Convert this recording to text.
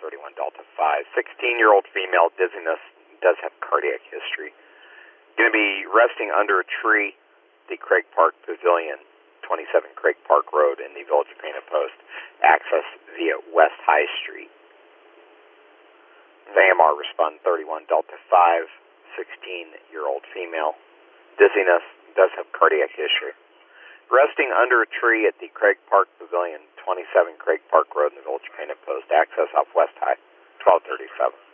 1231 Delta 5. 16-year-old female, dizziness, does have cardiac history. Going to be resting under a tree, the Craig Park Pavilion, 27 Craig Park Road in the Village of Pana Post. Access via West High Street. VAMR respond 31 Delta 5, 16-year-old female. Dizziness, does have cardiac history. Resting under a tree at the Craig Park Pavilion, 27 Craig Park Road in the Village of Pana Post. Access off West High, 1237.